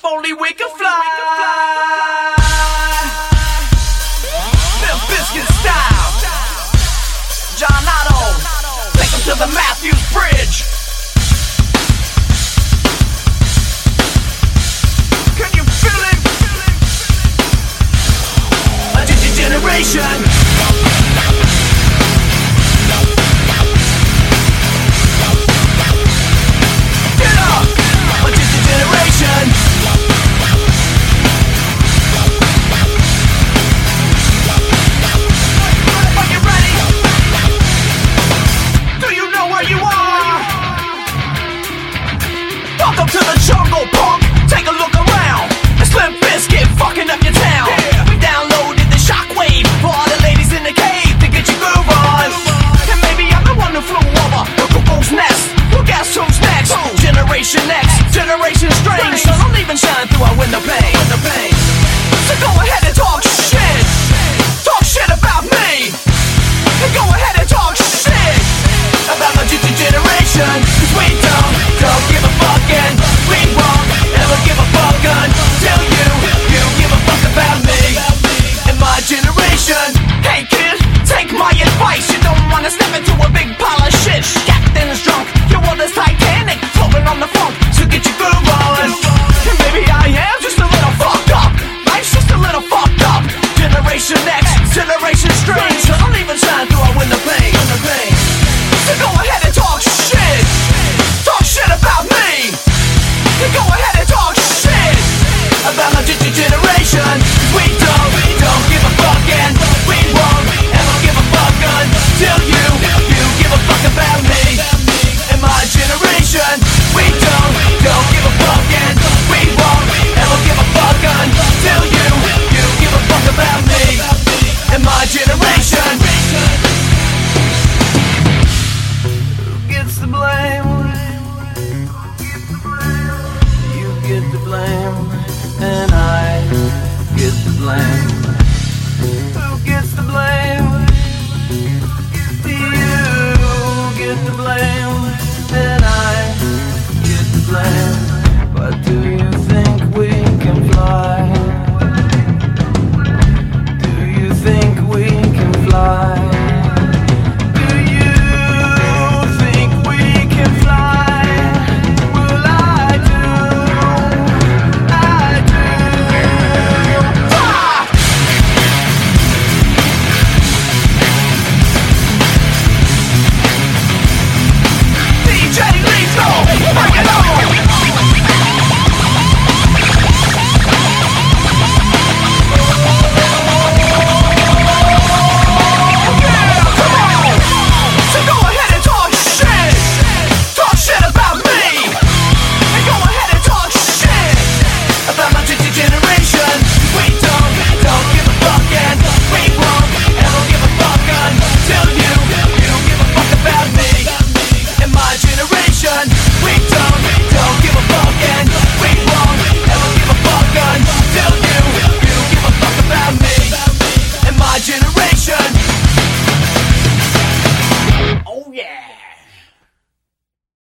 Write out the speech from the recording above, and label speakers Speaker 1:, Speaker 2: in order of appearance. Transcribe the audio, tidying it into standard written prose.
Speaker 1: only we can fly. Limp Bizkit style. John Otto, take him to the Matthews Bridge. Can you feel it? A generation. Get up! A generation. Are you ready? Do you know where you are? Welcome to the jungle, punk. Take a look around. It's Limp Bizkit fucking up your town. We downloaded the shockwave for all the ladies in the cave to get your groove on. And maybe I'm the one who flew over the cuckoo's nest. Well, guess who's next? Generation X, Generation Strange. So don't even shine through our window pane. So go ahead and talk shit. Talk shit about me. And go ahead and talk shit about my generation. 'Cause we don't give a fuck, and we won't ever give a fuck until you give a fuck about me and my generation. Hey kid, take my advice. You don't wanna step into a big pile of shit. Captain's drunk, your world is Titanic, floating on the funk, so get your groove on. And maybe I am just a little fucked up. Life's just a little fucked up. Generation X, Generation Strange. So don't even shine through our window pane. So go ahead and talk shit. Talk shit about me. You go ahead and talk shit about my generation. 'Cause we don't give a fuck, and we won't ever give a fuck until you give a fuck about me and my generation. We don't give a fuck, and we won't ever give a fuck until you give a fuck about me and my generation. Who gets the blame? You get the blame, and